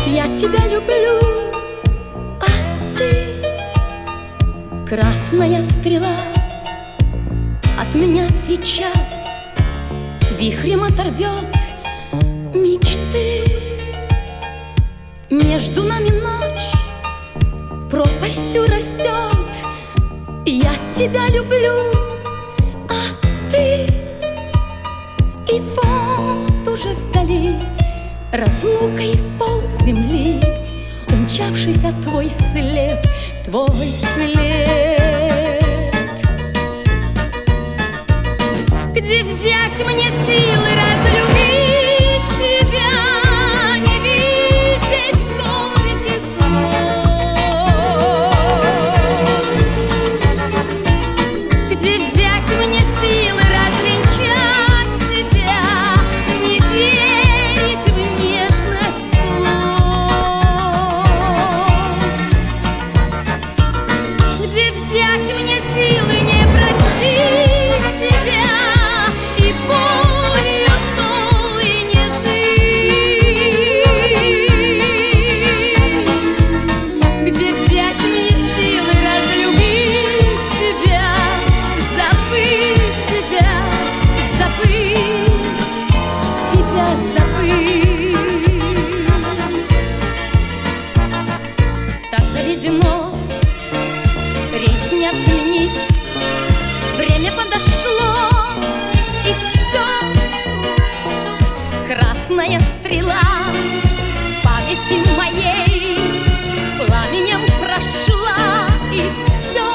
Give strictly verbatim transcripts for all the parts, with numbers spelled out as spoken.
Я тебя люблю, а ты красная стрела. От меня сейчас вихрем оторвет мечты. Между нами ночь пропастью растет. Я тебя люблю, а ты. И вот уже вдали разлукой в пол земли умчавшийся твой след, твой след. Где взять мне силы разлюбить тебя, не видеть горьких слов? Где взять мне силы развенчать тебя, не верить в нежность слов? Где взять мне силы не простить тебя и болью той не жить? Где взять мне силы разлюбить тебя, забыть тебя, забыть тебя, забыть? Так заведено, рейс не отменить. Время подошло, и все. Красная стрела памяти моей пламенем прошла, и все.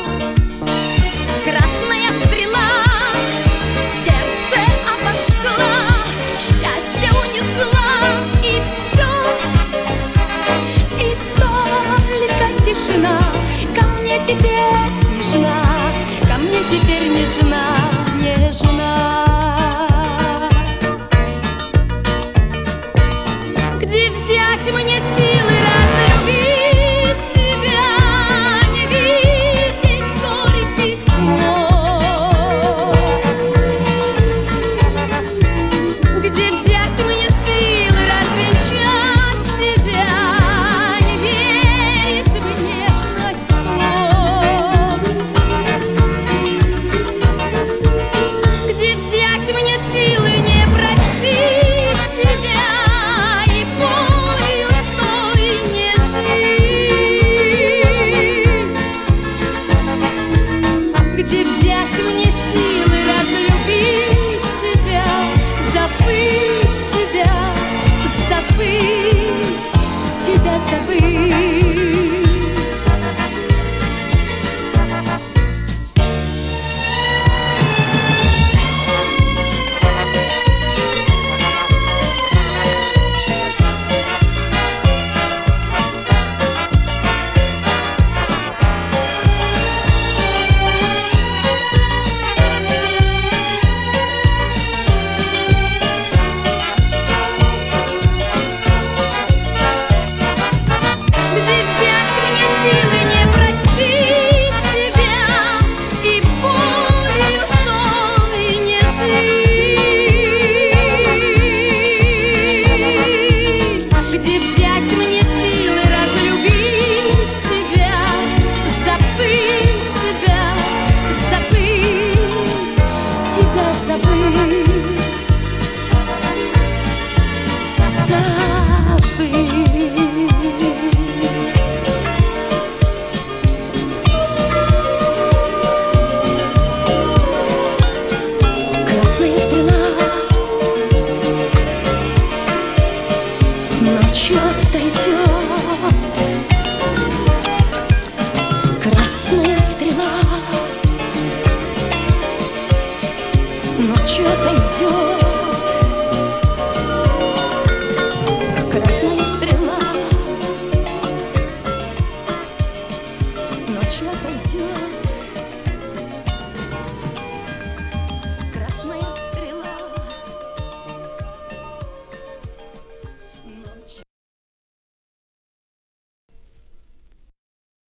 Красная стрела сердце обожгла, счастье унесла, и все. И только тишина ко мне теперь нежна, ко мне теперь нежна, нежна. Где взять мне силы разлюбить тебя, не видеть горьких слов? Где взять мне силы развенчать тебя, не верить в нежность слов? Где взять мне силы не простить тебя и болью той не жить? Где взять мне силы разлюбить тебя, забыть тебя, забыть тебя, забыть? Ночью отойдет.